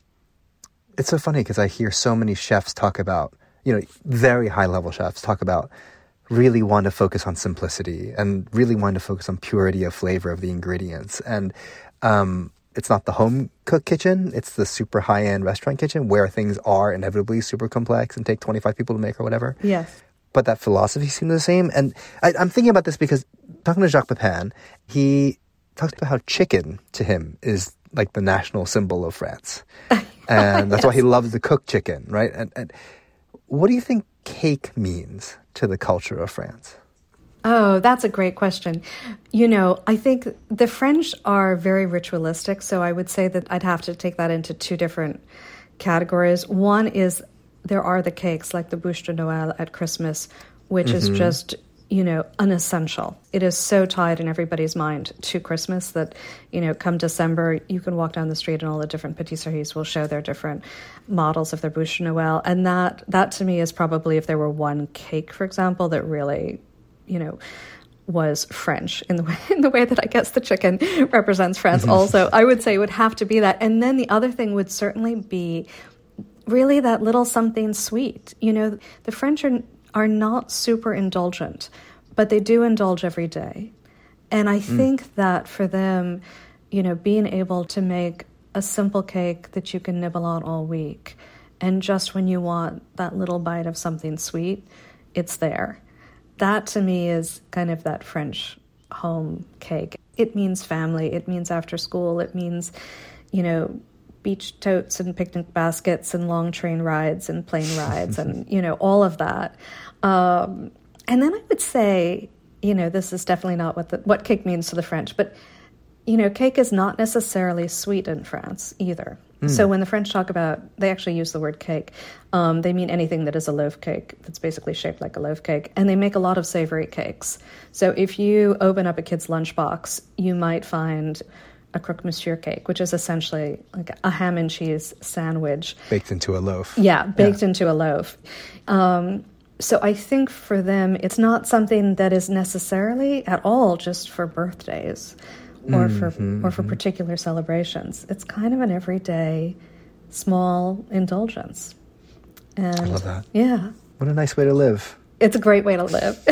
Speaker 2: it's so funny because I hear so many chefs talk about, you know, very high level chefs talk about really want to focus on simplicity and really want to focus on purity of flavor of the ingredients. And um, it's not the home cook kitchen. It's the super high end restaurant kitchen where things are inevitably super complex and take twenty-five people to make or whatever.
Speaker 4: Yes.
Speaker 2: But that philosophy seems the same. And I, I'm thinking about this because talking to Jacques Pepin, he talks about how chicken to him is like the national symbol of France. And that's yes. why he loves the cooked chicken, right? And, and what do you think cake means to the culture of France?
Speaker 4: Oh, that's a great question. You know, I think the French are very ritualistic, so I would say that I'd have to take that into two different categories. One is there are the cakes like the bûche de Noël at Christmas, which mm-hmm. is just, you know, an essential. It is so tied in everybody's mind to Christmas that, you know, come December, you can walk down the street and all the different patisseries will show their different models of their bûche de Noël. And that, that to me is probably, if there were one cake, for example, that really, you know, was French in the way in the way that I guess the chicken represents France also, I would say it would have to be that. And then the other thing would certainly be really that little something sweet. You know, the French are, are not super indulgent, but they do indulge every day. And I mm. think that for them, you know, being able to make a simple cake that you can nibble on all week, and just when you want that little bite of something sweet, it's there. That to me is kind of that French home cake. It means family, it means after school, it means, you know, beach totes and picnic baskets and long train rides and plane rides and, you know, all of that. Um, and then I would say, you know, this is definitely not what the, what cake means to the French, but, you know, cake is not necessarily sweet in France either. Mm. So when the French talk about, they actually use the word cake, um, they mean anything that is a loaf cake that's basically shaped like a loaf cake. And they make a lot of savory cakes. So if you open up a kid's lunchbox, you might find a croque monsieur cake, which is essentially like a ham and cheese sandwich.
Speaker 2: Baked into a loaf.
Speaker 4: Yeah, baked yeah. into a loaf. Um, so I think for them, it's not something that is necessarily at all just for birthdays or mm-hmm, for mm-hmm. or for particular celebrations. It's kind of an everyday small indulgence. And
Speaker 2: I love that.
Speaker 4: Yeah.
Speaker 2: What a nice way to live.
Speaker 4: It's a great way to live.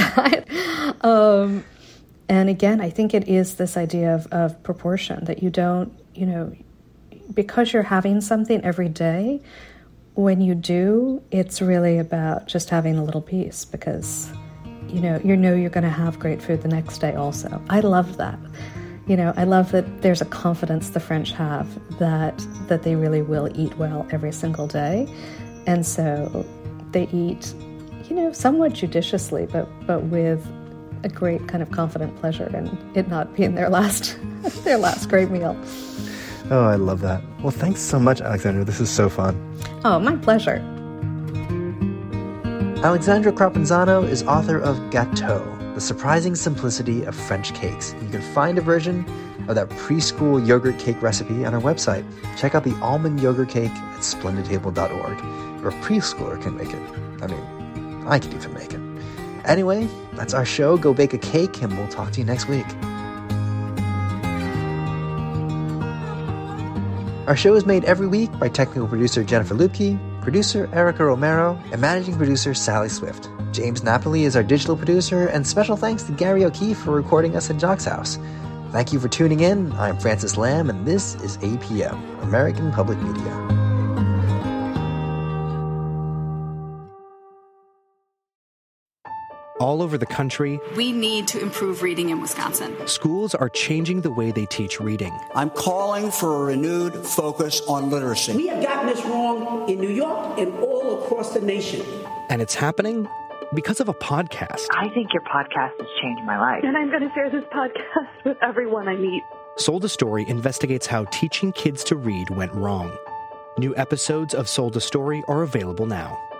Speaker 4: um, And again, I think it is this idea of, of proportion, that you don't, you know, because you're having something every day, when you do, it's really about just having a little piece because, you know, you know you're going to have great food the next day also. I love that. You know, I love that there's a confidence the French have that that they really will eat well every single day. And so they eat, you know, somewhat judiciously, but but with a great kind of confident pleasure in it not being their last their last great meal.
Speaker 2: Oh, I love that. Well, thanks so much, Alexandra. This is so fun.
Speaker 4: Oh, my pleasure.
Speaker 1: Alexandra Crapanzano is author of Gâteau, The Surprising Simplicity of French Cakes. You can find a version of that preschool yogurt cake recipe on our website. Check out the almond yogurt cake at splendid table dot org. Or a preschooler can make it. I mean, I could even make it. Anyway, that's our show. Go bake a cake, and we'll talk to you next week. Our show is made every week by technical producer Jennifer Lupke, producer Erica Romero, and managing producer Sally Swift. James Napoli is our digital producer, and special thanks to Gary O'Keefe for recording us at Jock's house. Thank you for tuning in. I'm Francis Lamb, and this is A P M, American Public Media.
Speaker 5: all over the country.
Speaker 6: We need to improve reading in Wisconsin.
Speaker 5: Schools are changing the way they teach reading.
Speaker 7: I'm calling for a renewed focus on literacy.
Speaker 8: We have gotten this wrong in New York and all across the nation.
Speaker 5: And it's happening because of a podcast.
Speaker 9: I think your podcast has changed my life.
Speaker 10: And I'm going to share this podcast with everyone I meet.
Speaker 5: Sold a Story investigates how teaching kids to read went wrong. New episodes of Sold a Story are available now.